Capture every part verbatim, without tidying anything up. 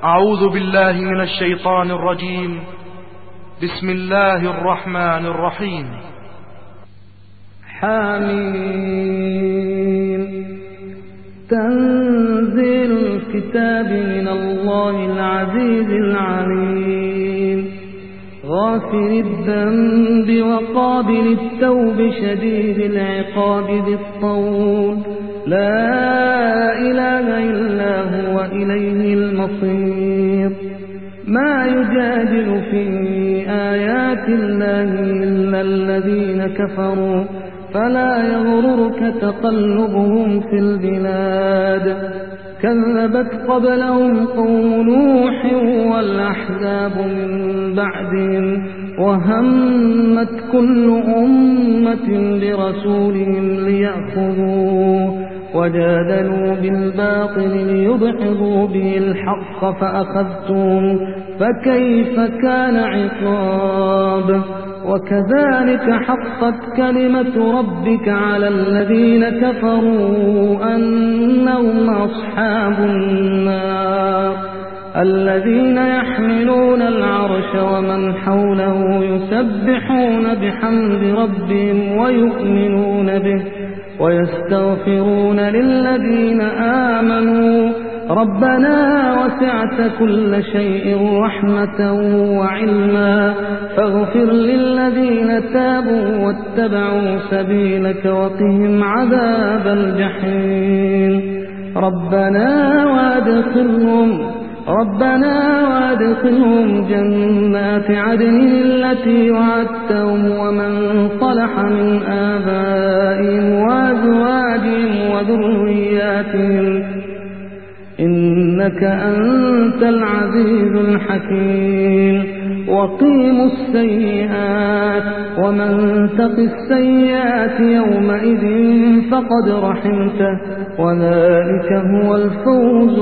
أعوذ بالله من الشيطان الرجيم. بسم الله الرحمن الرحيم. حميم. تنزيل الكتاب من الله العزيز العليم، غافر الذنب وقابل التوب شديد العقاب ذي الطول، لا إله إلا هو إليه المصير. ما يجادل في آيات الله إلا الذين كفروا، فلا يغررك تقلبهم في البلاد. كذبت قبلهم قوم نوح والأحزاب من بعدهم، وهمت كل أمة برسولهم ليأخذوه، وجادلوا بالباطل ليدحضوا به الحق فأخذتهم، فكيف كان عقاب. وكذلك حقت كلمة ربك على الذين كفروا أنهم أصحاب النار، الذين يحملون العرش ومن حوله يسبحون بحمد ربهم ويؤمنون به ويستغفرون للذين آمنوا ربنا وسعت كل شيء رحمة وعلما، فاغفر للذين تابوا واتبعوا سبيلك وقهم عذاب الجحيم. ربنا وادخلهم ربنا وادخلهم جنات عدن التي وعدتهم ومن صلح من آبائهم وأزواجهم وذرياتهم، إنك أنت العزيز الحكيم. وقيموا السيئات ومن تق السيئات يومئذ فقد رحمته، وذلك هو الفوز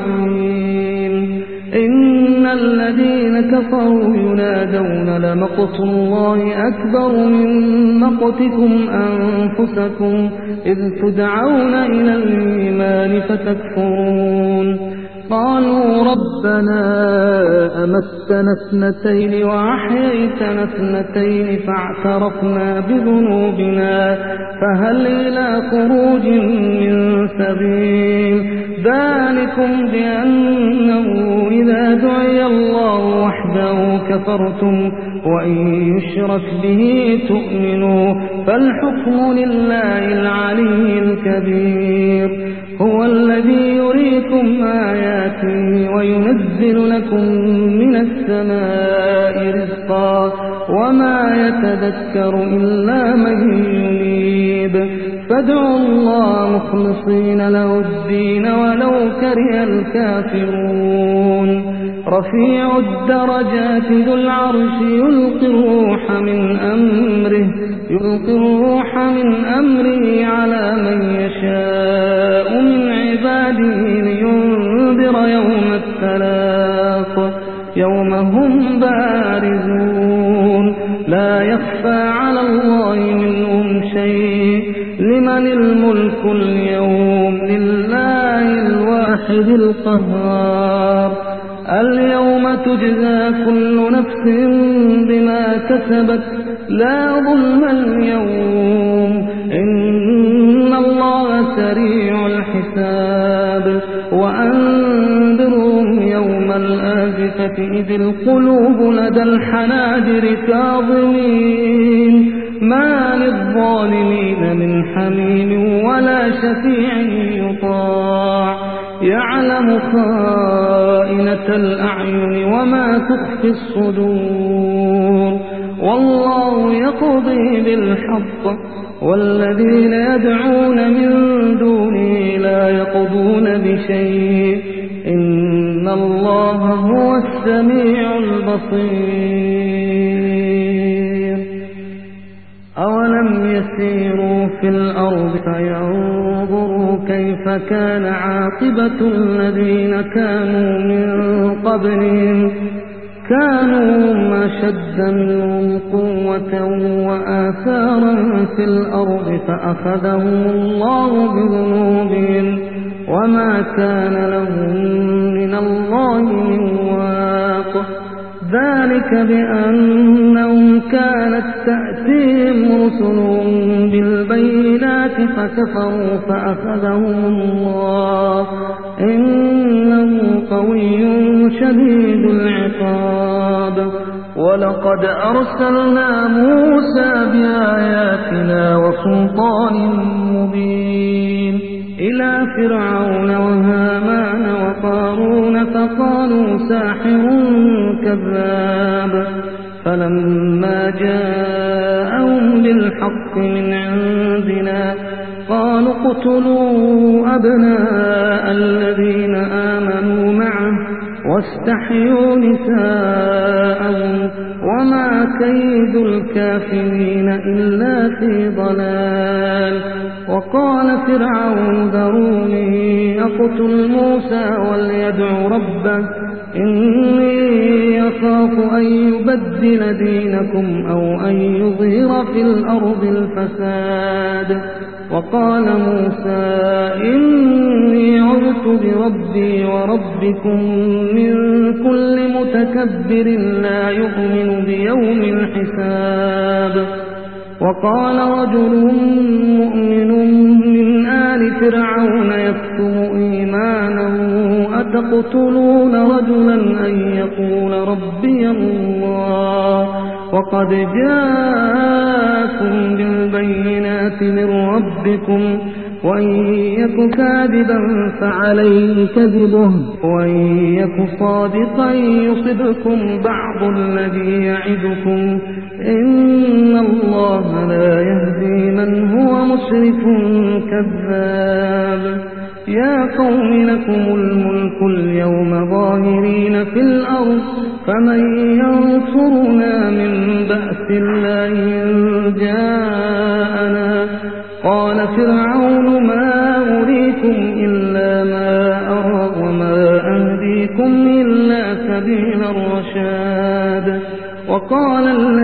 العظيم. إن الذين كفروا ينادون لمقت الله أكبر من مقتكم أنفسكم إذ تدعون إلى الإيمان فتكفرون. قالوا ربنا أمتنا اثنتين وأحييتنا اثنتين فاعترفنا بذنوبنا فهل إلى خروج من سبيل. ذلكم بأنه إذا دعي الله وحده كفرتم وإن يشرك به تؤمنوا، فالحكم لله العلي الكبير. هو الذي يريكم آياته وينزل لكم من السماء رزقا، وما يتذكر إلا من ينيب. فادعوا الله مخلصين له الدين ولو كره الكافرون. رفيع الدرجات ذو العرش يلقي الروح من أمره يلقي الروح من أمره على من يشاء من عباده لينذر يوم التلاق، يوم هم بارزون لا يخفى على الله منهم شيء. لمن الملك اليوم؟ لله الواحد القهار. اليوم تجزى كل نفس بما كسبت لا ظلم اليوم، إن الله سريع الحساب. وأنذرهم يوم الآزفة إذ القلوب لدى الحناجر كاظمين، ما للظالمين من حميم ولا شفيع يطاع. يعلم خائنة الأعين وما تخفي الصدور، والله يقضي بالحق والذين يدعون من دونه لا يقضون بشيء، إن الله هو السميع البصير. أولم يسيروا في الأرض فينظروا كيف كان عاقبة الذين كانوا من قبلهم، كانوا أشد منهم قوة وآثارا في الأرض فأخذهم الله بذنوبهم وما كان لهم من الله من واق. ذلك بأنهم كانت تأتيهم رسلهم بالبينات فكفروا فأخذهم الله إنه قوي شديد العقاب. ولقد أرسلنا موسى بآياتنا وسلطان مبين إلى فرعون وهامان وقارون فقالوا ساحر كذاب. فلما جاءهم بالحق من عندنا قالوا اقتلوا أبناء الذين آمنوا معه واستحيوا نساءهم وما كيد الكافرين إلا في ضلال. وقال فرعون ذروني أقتل موسى وليدع ربه إني يخاف أن يبدل دينكم أو أن يظهر في الأرض الفساد. وقال موسى إني عذت بربي وربكم من كل متكبر لا يؤمن بيوم الحساب. وقال رجل مؤمن من آل فرعون يكتم إيمانه أتقتلون رجلا أن يقول ربي الله وقد جاءكم بالبينات من ربكم وإن يك كاذبا فعليه كذبه وإن يك صادقا يصبكم بعض الذي يعدكم إن الله لا يهدي من هو مسرف كذاب. يا قوم لكم الملك اليوم ظاهرين في الأرض فمن ينصرنا من بأس الله إن جاءنا. قال فرعون ما أريكم إلا ما أرى وما أهديكم إلا سبيل الرشاد. وقال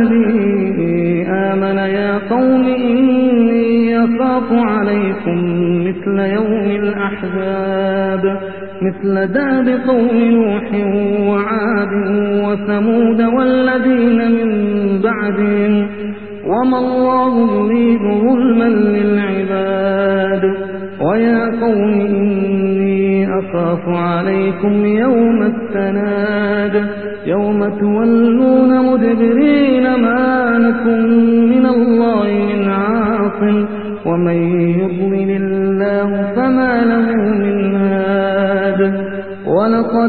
الذي آمن يا قوم إني أخاف عليكم مثل يوم الأحزاب مثل داب قوم نوح وعاد وثمود والذين من بعدهم وما الله يريد ظلما للعباد. ويا قوم إني أخاف عليكم يوم التناد يوم تولون مدبرين ما لكم من الله من عاصم ومن يضلل الله فما له من هاد. ولقد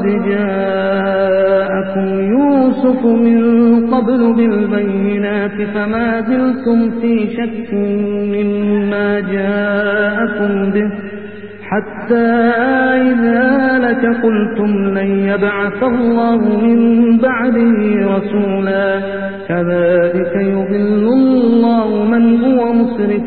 جاءكم يوسف من قبل بالبينات فما زلتم في شك مما جاءكم به حتى إذا لك قلتم لن يبعث الله من بعده رسولا كذلك يضل الله من هو مسرف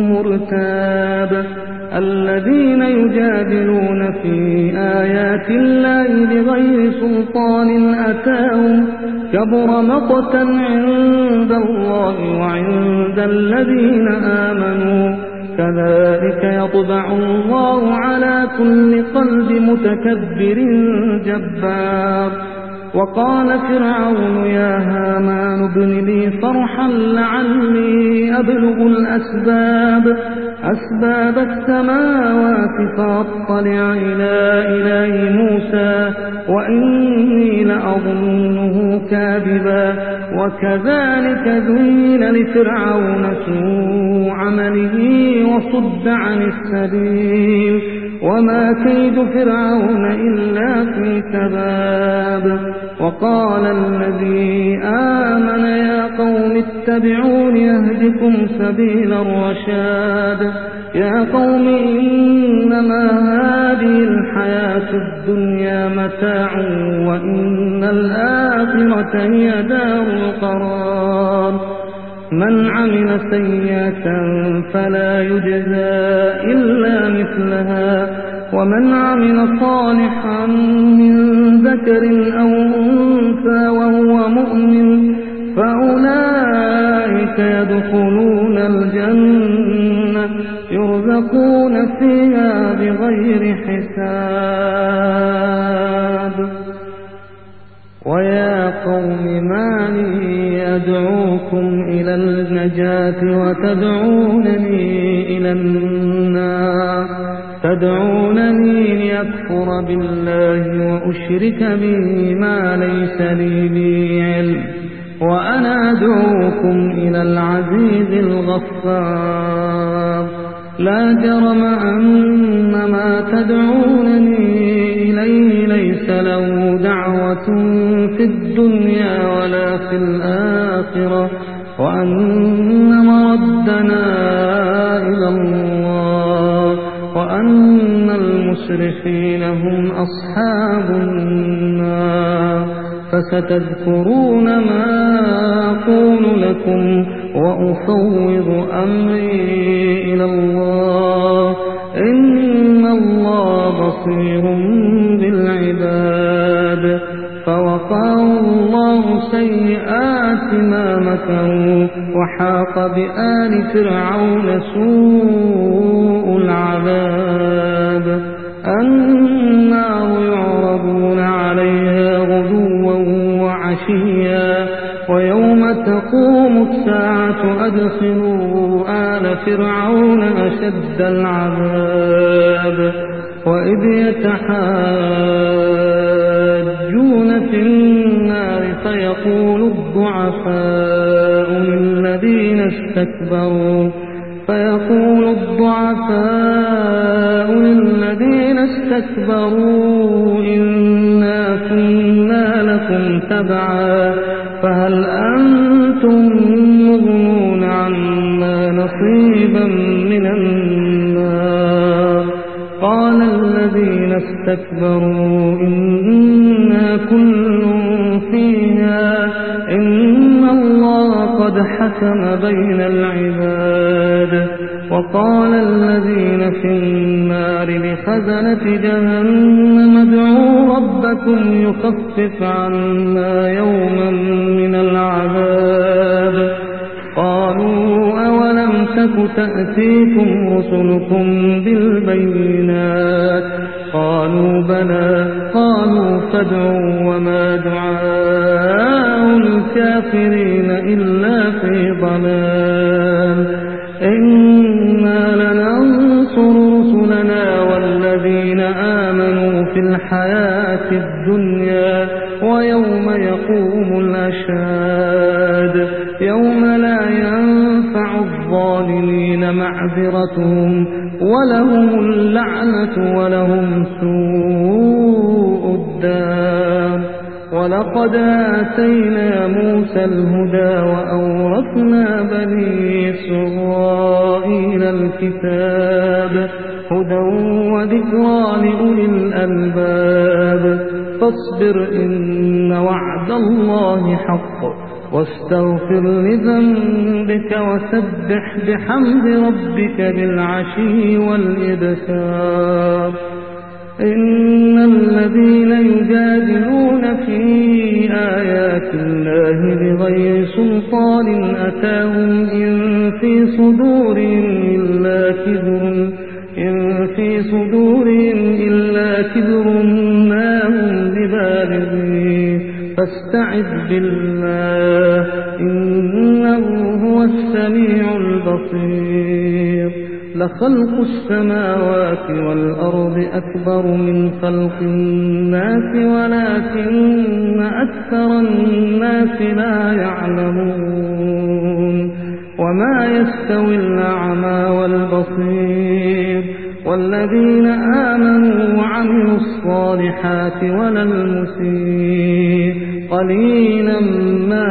مرتاب. الذين يجادلون في آيات الله بغير سلطان أتاهم كبر مقتا عند الله وعند الذين آمنوا كذلك يطبع الله على كل قلب متكبر جبار. وقال فرعون يا هامان ابن لي صرحا لعلي أبلغ الأسباب أسباب السماوات فأطلع إلى إله موسى وإني لأظنه كاذبا. وكذلك ذين لفرعون سوء عمله وصد عن السبيل وما كيد فرعون إلا في تباب. وقال الذي آمن يا قوم اتبعون يهدكم سبيل الرشاد. يا قوم إنما هذه الحياة الدنيا متاع وإن الآخرة هي دار القرار. من عمل سيئة فلا يجزى إلا مثلها ومن عمل صالحا من ذكر أو أنثى وهو مؤمن فأولئك يدخلون الجنة يرزقون فيها بغير حساب. ويا قوم ما لي أدعوكم إلى النجاة وتدعونني إلى النار تدعونني لأكفر بالله وأشرك به ما ليس لي به علم وأنا أدعوكم إلى العزيز الغفار لا جرم أن ما تدعونني إليه ليس له دعوة في الدنيا ولا في الآخرة وأن مردنا إلى الله وأن المسرفين هم أصحاب النار فستذكرون ما أقول لكم وأفوض أمري إلى الله إن الله بصير بالعباد فوقاه الله سيئات ما مكروا وحاق بآل فرعون سوء العذاب النار يعرضون عليها غدوا وعشيا ويوم تقوم الساعة أدخلوا آل فرعون أشد العذاب وإذ يتحاجون في النار فيقول الضعفاء للذين استكبروا فيقول الضعفاء للذين استكبروا إنا كنا لكم تبعا فهل أنتم مغنون عنا نصيبا من النار قال الذين استكبروا إنا كل فيها إن الله قد حكم بين العباد وقال الذين في النار لخزنة جهنم ادعوا ربكم يخفف عنا يوما من العذاب قالوا أولم تك تأتيكم رسلكم بالبينات قالوا بلى قالوا فادعوا وما دعاء الكافرين إلا في ضلال إنا لننصر رسلنا والذين آمنوا في الحياة الدنيا ويوم يقوم الأشهاد يوم لا ينفع الظالمين معذرتهم ولهم اللعنة ولهم سوء الدار ولقد آتينا موسى الهدى وأورثنا بني إسرائيل الكتاب هدى وذكرى لأولي الألباب فاصبر إن وعد الله حق واستغفر لذنبك وسبح بحمد ربك بالعشي والإبكار إن الذين يجادلون في آيات الله بغير سلطان أتاهم إن في صدورهم إلا كبر إن في صدورهم إلا كبر ما هم ببالغيه فاستعذ بالله إنه هو السميع البصير لخلق السماوات والأرض أكبر من خلق الناس ولكن أكثر الناس لا يعلمون وما يستوي الأعمى والبصير والذين آمنوا وعملوا الصالحات ولا المسيء قليلا ما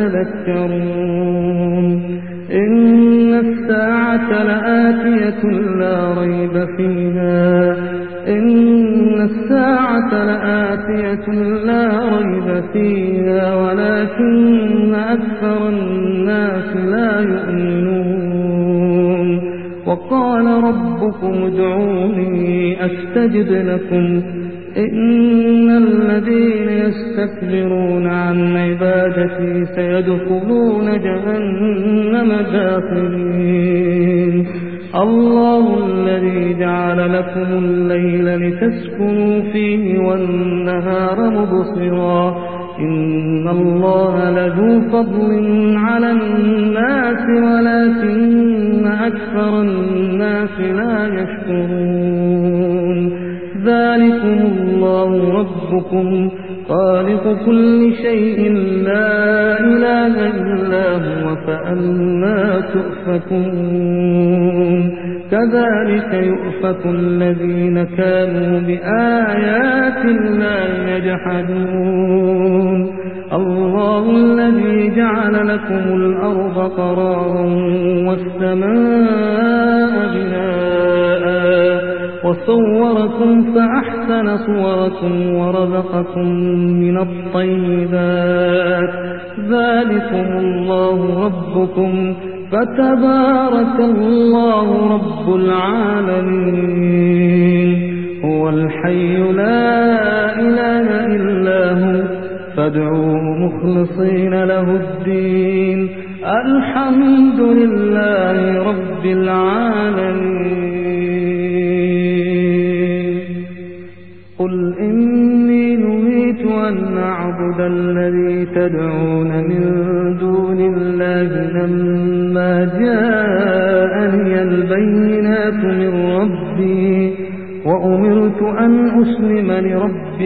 تتذكرون إن الساعة لآتية لا ريب فيها إن الساعة لآتية لا ريب فيها ولكن أكثر الناس لا يؤمنون وقال ربكم ادعوني أستجب لكم إن الذين يستكبرون عن عبادتي سيدخلون جهنم داخرين الله الذي جعل لكم الليل لتسكنوا فيه والنهار مبصرا إن الله لذو فضل على الناس ولكن أكثر الناس لا يشكرون ذلكم الله ربكم خالق كل شيء لا إله إلا هو فأنى تؤفكون كذلك يؤفك الذين كانوا بآيات الله يجحدون الله الذي جعل لكم الأرض قرارا والسماء بناء وصوركم فأحسن صوركم ورزقكم من الطيبات ذلكم الله ربكم فتبارك الله رب العالمين هو الحي لا إله إلا هو فادعوه مخلصين له الدين الحمد لله رب العالمين قل إني نهيت أن أعبد الذي تدعون من دون الله لما جاءني البينات من ربي وأمرت أن أسلم لرب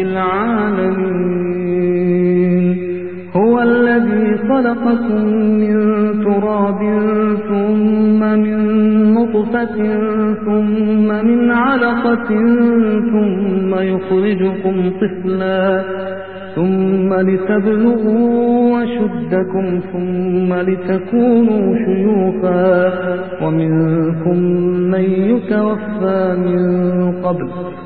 العالمين هو الذي خلقكم من تراب ثم من نطفة ثم من علقة ثم يخرجكم طفلا ثم لتبلغوا أشدكم ثم لتكونوا شيوخا ومنكم من يتوفى من قبل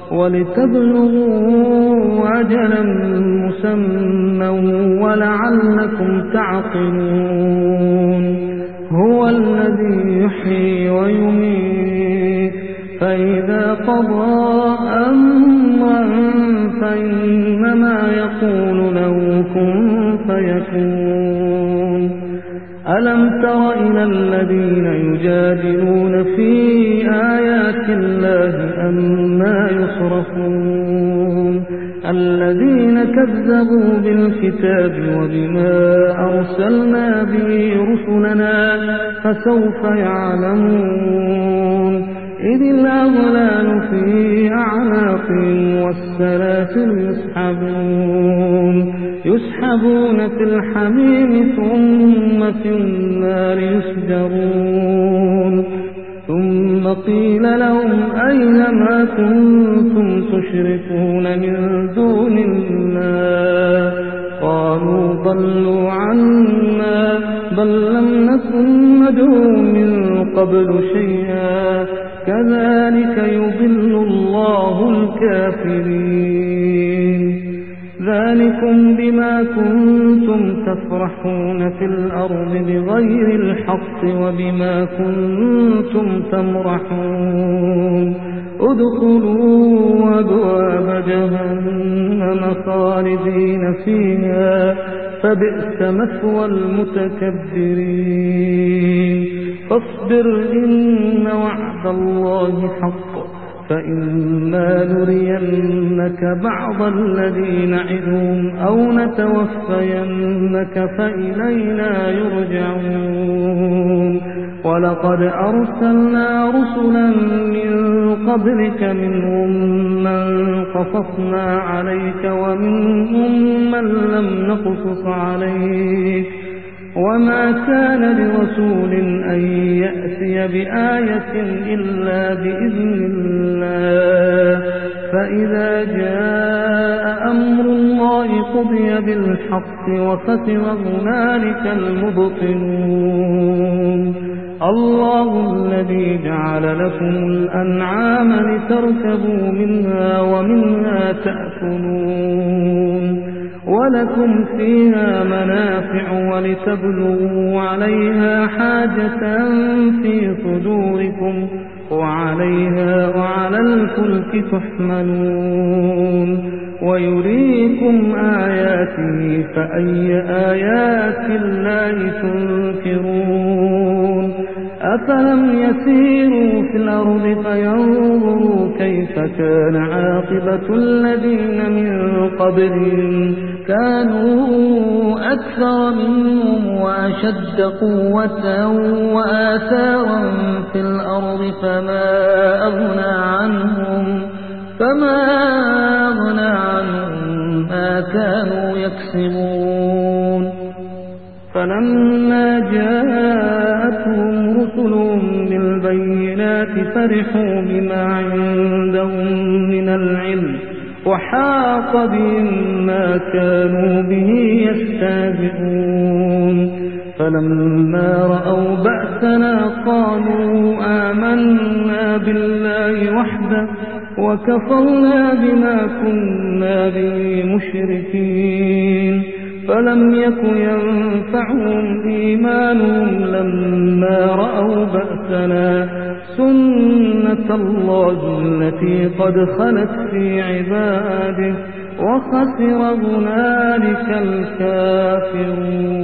ولتبلغوا أجلا مسمى ولعلكم تعقلون هو الذي يحيي ويميت فإذا قضى أمرا فإنما يقول له كن فيكون ألم تر إلى الذين يجادلون في آيات الله أما يصرفون الذين كذبوا بالكتاب وبما أرسلنا به رسلنا فسوف يعلمون إذ الأغلال في أعناقهم والسلاسل يسحبون يسحبون في الحميم ثم في النار يسجرون ثم قيل لهم أين ما كنتم تشركون من دون الله قالوا ضلوا عنا بل لم نكن ندعو من قبل شيئا كذلك يضل الله الكافرين ذلكم بما كنتم تفرحون في الأرض بغير الحق وبما كنتم تمرحون ادخلوا أبواب جهنم خالدين فيها فبئس مثوى المتكبرين فاصبر إن وعد الله حق فإما نرينك بعض الذي نعدهم أو نتوفينك فإلينا يرجعون ولقد أرسلنا رسلا من قبلك منهم من قصصنا عليك ومنهم من لم نقصص عليك وما كان لرسول أن يأتي بآية إلا بإذن الله فإذا جاء أمر الله قضي بالحق وخسر هنالك المبطلون الله الذي جعل لكم الأنعام لتركبوا منها ومنها تأكلون ولكم فيها منافع ولتبلغوا عليها حاجة في صدوركم وعليها وعلى الفلك تحملون ويريكم آياته فأي آيات الله تنكرون أفلم يسيروا في الأرض فينظروا كيف كان عاقبة الذين من قبلهم كانوا أكثر منهم وأشد قوة وآثارا في الأرض فما أغنى عنهم فما أغنى عنهم ما كانوا يكسبون فلما جاءتهم رسلهم بالبينات فرحوا بما عندهم من العلم وحاق بهم ما كانوا به يستهزئون فلما رأوا بأسنا قالوا آمنا بالله وحده وكفرنا بما كنا به مشركين فلم يك ينفعهم إيمانهم لما رأوا بأسنا سنة الله التي قد خلت في عباده وخسر هنالك الكافرون.